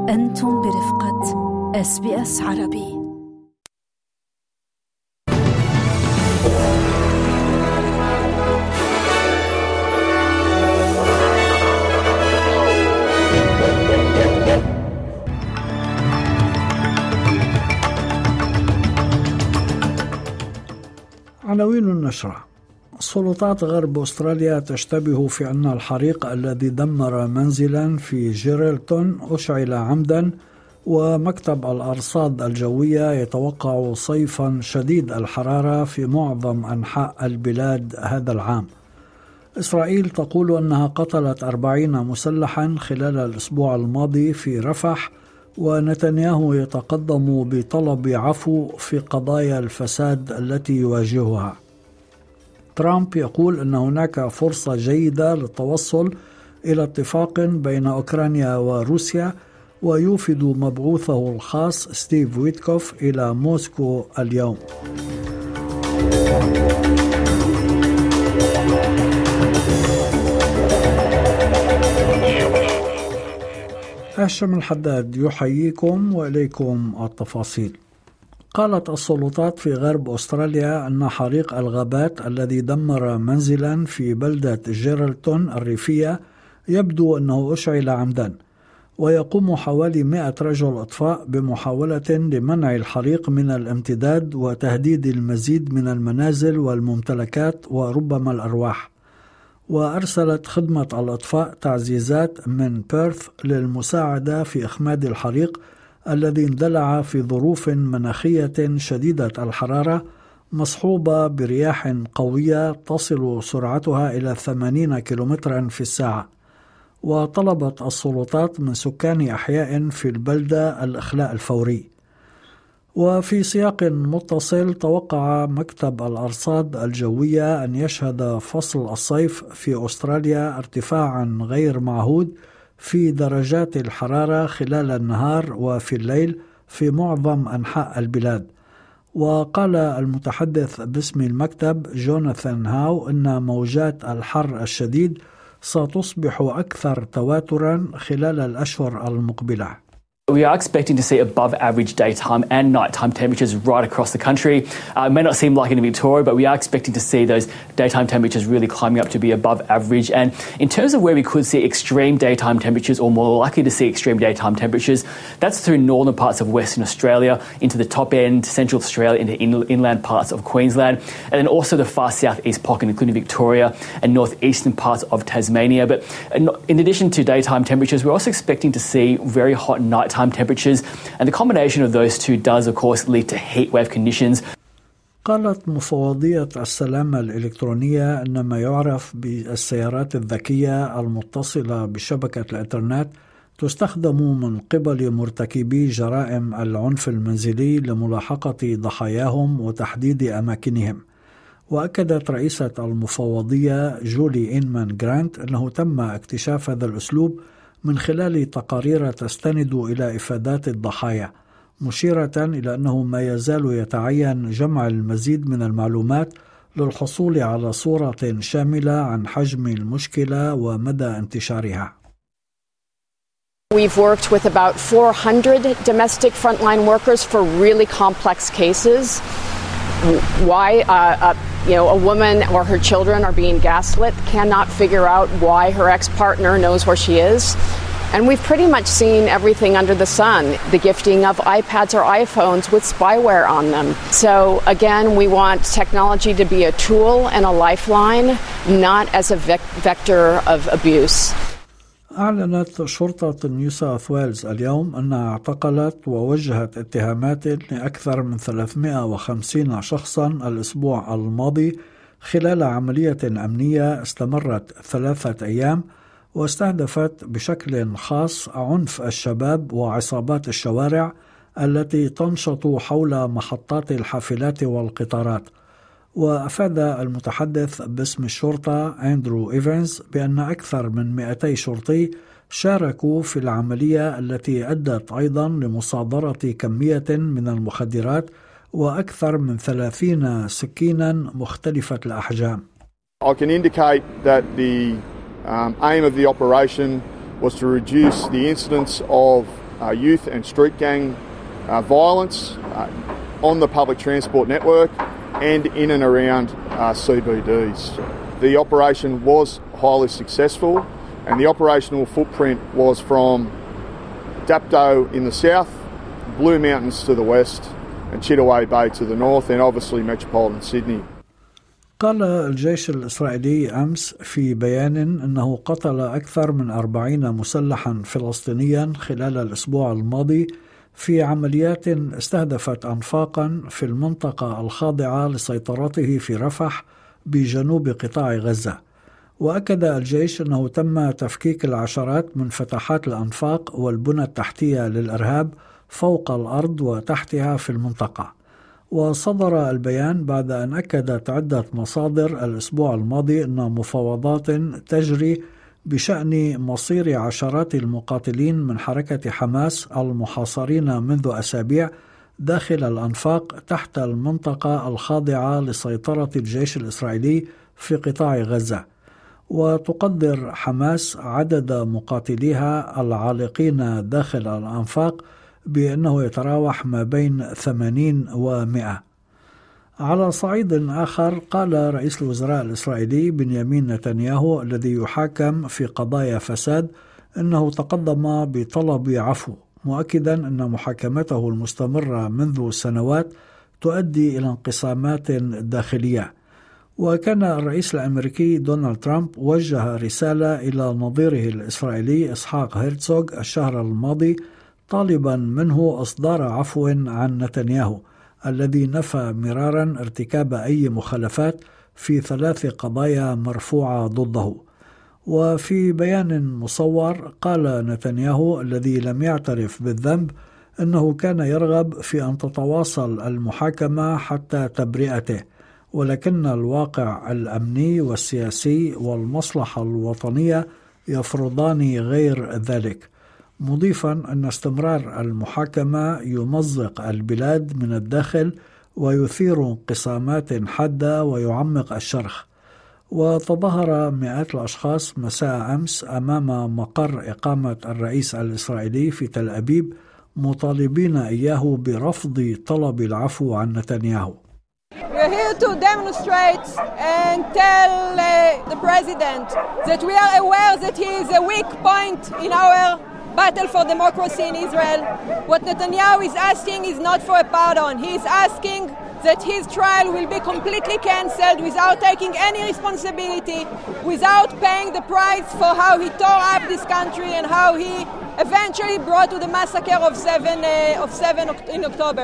أنتم برفقة SBS عربي. عناوين النشرة: سلطات غرب أستراليا تشتبه في أن الحريق الذي دمر منزلا في جيرلتون أشعل عمدا، ومكتب الأرصاد الجوية يتوقع صيفا شديد الحرارة في معظم أنحاء البلاد هذا العام. إسرائيل تقول أنها قتلت 40 مسلحا خلال الأسبوع الماضي في رفح، ونتنياهو يتقدم بطلب عفو في قضايا الفساد التي يواجهها. ترامب يقول أن هناك فرصة جيدة للتوصل إلى اتفاق بين أوكرانيا وروسيا، ويوفد مبعوثه الخاص ستيف ويتكوف إلى موسكو اليوم. هاشم الحداد يحييكم وإليكم التفاصيل. قالت السلطات في غرب أستراليا أن حريق الغابات الذي دمر منزلا في بلدة جيرلتون الريفية يبدو أنه أشعل عمدا، ويقوم حوالي 100 رجل إطفاء بمحاولة لمنع الحريق من الامتداد وتهديد المزيد من المنازل والممتلكات وربما الأرواح. وأرسلت خدمة الإطفاء تعزيزات من بيرث للمساعدة في إخماد الحريق الذي اندلع في ظروف مناخية شديدة الحرارة مصحوبة برياح قوية تصل سرعتها إلى 80 كيلومترا في الساعة. وطلبت السلطات من سكان أحياء في البلدة الإخلاء الفوري. وفي سياق متصل، توقع مكتب الأرصاد الجوية أن يشهد فصل الصيف في أستراليا ارتفاعا غير معهود في درجات الحرارة خلال النهار وفي الليل في معظم أنحاء البلاد. وقال المتحدث باسم المكتب جوناثان هاو أن موجات الحر الشديد ستصبح أكثر تواترا خلال الأشهر المقبلة. We are expecting to see above average daytime and nighttime temperatures right across the country. It may not seem like it in Victoria, but we are expecting to see those daytime temperatures really climbing up to be above average. And in terms of where we could see extreme daytime temperatures, or more likely to see extreme daytime temperatures, that's through northern parts of Western Australia, into the top end, Central Australia, into inland parts of Queensland, and then also the far southeast pocket, including Victoria and northeastern parts of Tasmania. But in addition to daytime temperatures, we're also expecting to see very hot nighttime temperatures, and the combination of those two does of course lead to heat wave conditions. قالت مفوضية السلامة الإلكترونية أن ما يعرف بالسيارات الذكية المتصلة بشبكة الإنترنت تستخدم من قبل مرتكبي جرائم العنف المنزلي لملاحقة ضحاياهم وتحديد أماكنهم. وأكدت رئيسة المفوضية جولي إنمان جرانت أنه تم اكتشاف هذا الأسلوب من خلال تقارير تستند إلى إفادات الضحايا، مشيرة إلى أنه ما يزال يتعين جمع المزيد من المعلومات للحصول على صورة شاملة عن حجم المشكلة ومدى انتشارها. We've worked with about 400 domestic frontline workers for really complex cases. Why a woman or her children are being gaslit, cannot figure out why her ex-partner knows where she is. And we've pretty much seen everything under the sun, the gifting of iPads or iPhones with spyware on them. So again, we want technology to be a tool and a lifeline, not as a vector of abuse. أعلنت شرطة نيو ساوث ويلز اليوم أنها اعتقلت ووجهت اتهامات لأكثر من 350 شخصا الأسبوع الماضي خلال عملية أمنية استمرت 3 أيام، واستهدفت بشكل خاص عنف الشباب وعصابات الشوارع التي تنشط حول محطات الحافلات والقطارات. وأفاد المتحدث باسم الشرطة أندرو إيفنز بأن أكثر من 200 شرطي شاركوا في العملية التي أدت أيضا لمصادرة كمية من المخدرات وأكثر من 30 سكينا مختلفة الأحجام. I can indicate that the aim of the operation was to reduce the incidence of youth and street gang violence on the public transport network and in and around CBDs. The operation was highly successful, and the operational footprint was from Dapto in the south, Blue Mountains to the west, and Chittaway Bay to the north, and obviously metropolitan Sydney. قال الجيش الإسرائيلي أمس في بيان أنه قتل أكثر من 40 مسلحا فلسطينيا خلال الأسبوع الماضي في عمليات استهدفت أنفاقا في المنطقة الخاضعة لسيطرته في رفح بجنوب قطاع غزة. وأكد الجيش أنه تم تفكيك العشرات من فتحات الأنفاق والبنى التحتية للإرهاب فوق الأرض وتحتها في المنطقة. وصدر البيان بعد أن أكدت عدة مصادر الأسبوع الماضي أن مفاوضات تجري بشأن مصير عشرات المقاتلين من حركة حماس المحاصرين منذ أسابيع داخل الأنفاق تحت المنطقة الخاضعة لسيطرة الجيش الإسرائيلي في قطاع غزة. وتقدر حماس عدد مقاتليها العالقين داخل الأنفاق بأنه يتراوح ما بين 80 و100. على صعيد آخر، قال رئيس الوزراء الإسرائيلي بنيامين نتنياهو الذي يحاكم في قضايا فساد أنه تقدم بطلب عفو، مؤكدا أن محاكمته المستمرة منذ سنوات تؤدي إلى انقسامات داخلية. وكان الرئيس الأمريكي دونالد ترامب وجه رسالة إلى نظيره الإسرائيلي إسحاق هيرتزوغ الشهر الماضي طالبا منه إصدار عفو عن نتنياهو الذي نفى مرارا ارتكاب أي مخالفات في 3 قضايا مرفوعة ضده. وفي بيان مصور قال نتنياهو الذي لم يعترف بالذنب أنه كان يرغب في أن تتواصل المحاكمة حتى تبرئته، ولكن الواقع الأمني والسياسي والمصلحة الوطنية يفرضان غير ذلك، مضيفا أن استمرار المحاكمة يمزق البلاد من الداخل ويثير انقسامات حادة ويعمق الشرخ. وتظاهر مئات الأشخاص مساء أمس أمام مقر إقامة الرئيس الإسرائيلي في تل أبيب مطالبين إياه برفض طلب العفو عن نتنياهو. We're here to demonstrate and tell the president that we are aware that he is a weak point in our battle for democracy in Israel. What Netanyahu is asking is not for a pardon. He is asking that his trial will be completely cancelled without taking any responsibility, without paying the price for how he tore up this country and how he eventually brought to the massacre of 7 in October.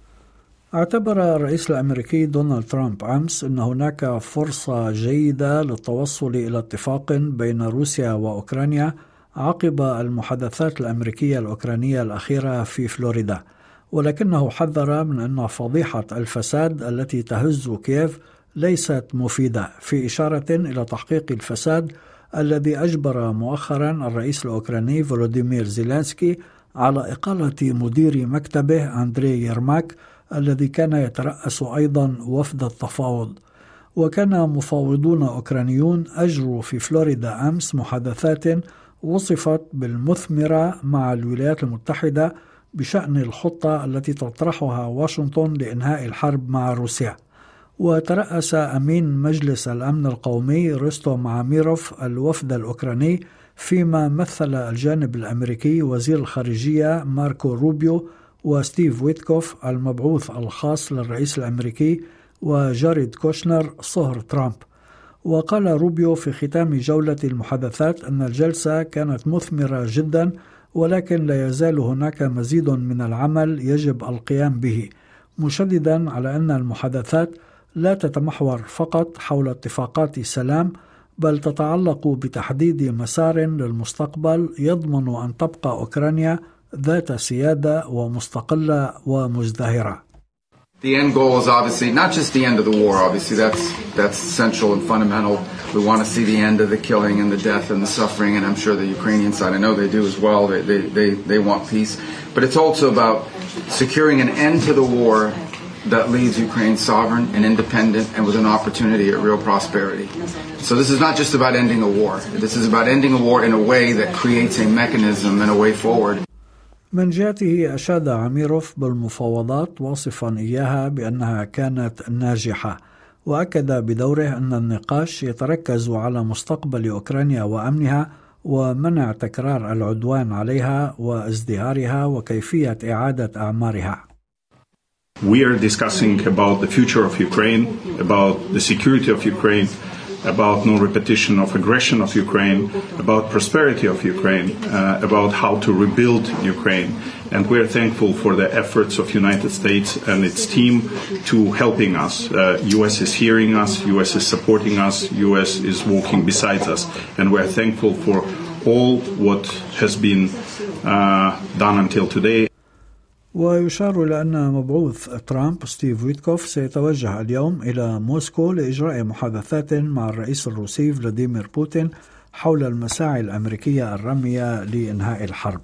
اعتبر الرئيس الأمريكي دونالد ترامب أمس أن هناك فرصة جيدة للتوصل إلى اتفاق بين روسيا وأوكرانيا عقب المحادثات الأمريكية الأوكرانية الأخيرة في فلوريدا، ولكنه حذر من أن فضيحة الفساد التي تهز كييف ليست مفيدة، في إشارة إلى تحقيق الفساد الذي أجبر مؤخرا الرئيس الأوكراني فولوديمير زيلينسكي على إقالة مدير مكتبه أندري يرماك الذي كان يترأس أيضا وفد التفاوض. وكان مفاوضون أوكرانيون أجروا في فلوريدا أمس محادثات وصفت بالمثمرة مع الولايات المتحدة بشأن الخطة التي تطرحها واشنطن لإنهاء الحرب مع روسيا. وترأس أمين مجلس الأمن القومي رستوم عاميروف الوفد الأوكراني، فيما مثل الجانب الأمريكي وزير الخارجية ماركو روبيو وستيف ويتكوف المبعوث الخاص للرئيس الأمريكي وجاريد كوشنر صهر ترامب. وقال روبيو في ختام جولة المحادثات أن الجلسة كانت مثمرة جدا، ولكن لا يزال هناك مزيد من العمل يجب القيام به، مشددا على أن المحادثات لا تتمحور فقط حول اتفاقات سلام، بل تتعلق بتحديد مسار للمستقبل يضمن أن تبقى أوكرانيا ذات سيادة ومستقلة ومزدهرة. The end goal is obviously not just the end of the war. Obviously, that's central and fundamental. We want to see the end of the killing and the death and the suffering, and I'm sure the Ukrainian side, I know they do as well. They want peace, but it's also about securing an end to the war that leaves Ukraine sovereign and independent and with an opportunity at real prosperity. So this is not just about ending a war. This is about ending a war in a way that creates a mechanism and a way forward. من جهته أشاد عميروف بالمفاوضات واصفا إياها بأنها كانت ناجحة، وأكد بدوره أن النقاش يتركز على مستقبل أوكرانيا وأمنها ومنع تكرار العدوان عليها وازدهارها وكيفية إعادة أعمارها. We are discussing about the future of Ukraine, about the security of Ukraine, about no repetition of aggression of Ukraine, about prosperity of Ukraine, about how to rebuild Ukraine. And we are thankful for the efforts of United States and its team to helping us. US is hearing us, US is supporting us, US is walking beside us. And we are thankful for all what has been done until today. ويشار إلى أن مبعوث ترامب ستيف ويتكوف سيتوجه اليوم إلى موسكو لإجراء محادثات مع الرئيس الروسي فلاديمير بوتين حول المساعي الأمريكية الرامية لإنهاء الحرب.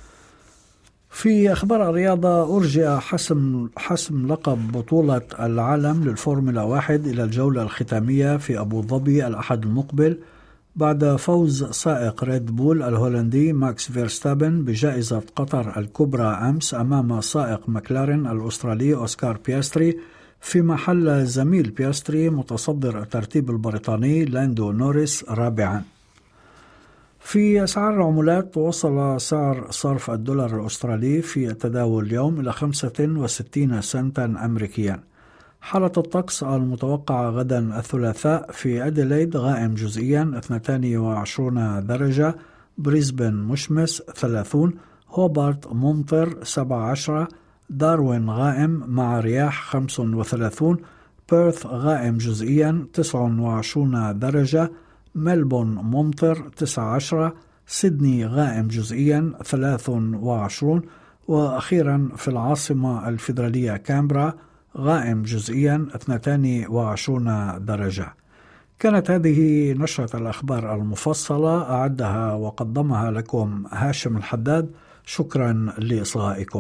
في أخبار الرياضة، أرجئ حسم لقب بطولة العالم للفورمولا 1 إلى الجولة الختامية في أبو ظبي الأحد المقبل بعد فوز سائق ريد بول الهولندي ماكس فيرستابن بجائزة قطر الكبرى أمس أمام سائق مكلارين الأسترالي أوسكار بياستري، في محل زميل بياستري متصدر الترتيب البريطاني لاندو نوريس رابعا. في أسعار العملات، وصل سعر صرف الدولار الأسترالي في التداول اليوم إلى 65 سنتا أمريكيا. حالة الطقس المتوقعة غدا الثلاثاء: في أديلايد غائم جزئيا 22 درجة، بريسبن مشمس 30، هوبارت ممطر 17، داروين غائم مع رياح 35، بيرث غائم جزئيا 29 درجة، ملبون ممطر 19، سيدني غائم جزئيا 23، وأخيرا في العاصمة الفيدرالية كامبرا غائم جزئيا 22 درجة. كانت هذه نشرة الأخبار المفصلة، أعدها وقدمها لكم هاشم الحداد. شكرا لإصغائكم.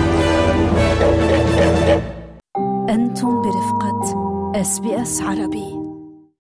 أنتم برفقة SBS عربي.